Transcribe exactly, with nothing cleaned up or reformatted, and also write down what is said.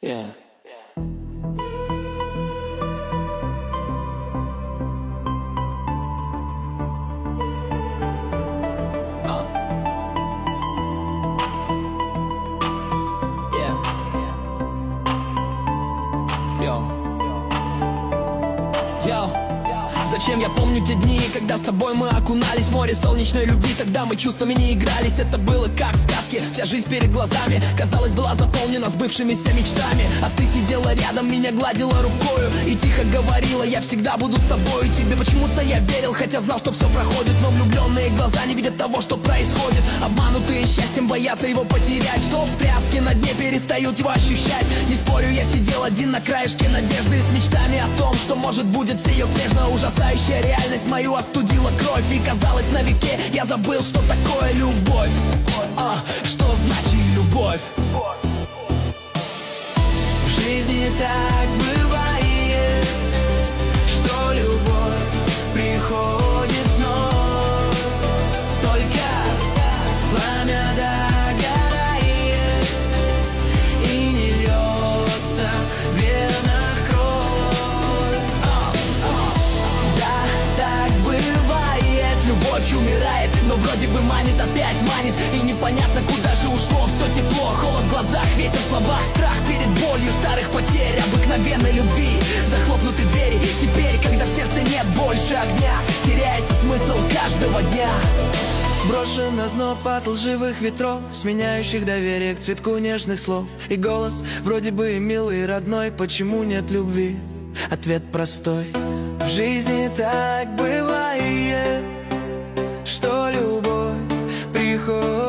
Yeah. Uh. Yeah. Yo. Yo. Зачем я помню те дни, когда с тобой мы окунались в море солнечной любви? Тогда мы чувствами не игрались, это было как в сказке. Вся жизнь перед глазами, казалось, была заполнена сбывшимися мечтами. А ты сидела рядом, меня гладила рукою и тихо говорила: я всегда буду с тобой. Тебе почему-то я верил, хотя знал, что все проходит. Но влюбленные глаза не видят того, что происходит. Обманутые счастьем боятся его потерять, что в тряске на дне перестают его ощущать. Не спорю, я сидел один на краешке надежды, с мечтами о том, что может будет сие прежняя ужасающая реальность мою остудила кровь. И казалось, на веке я забыл, что такое любовь. А, что значит любовь? В жизни так бывает, что любовь приходит вновь. Только пламя догорает и не льется верно кровь. а, а. Да, так бывает, любовь умирает, но вроде бы манит, опять манит. И непонятно, куда же ушло все тепло. Холод в глазах, ветер в словах, страх перед болью старых потерь, обыкновенной любви. Захлопнуты двери, теперь, когда в сердце нет больше огня, теряется смысл каждого дня. Брошен на зноб от лживых ветров, сменяющих доверие к цветку нежных слов. И голос вроде бы и милый и родной: почему нет любви? Ответ простой: в жизни так бывает, что любовь приходит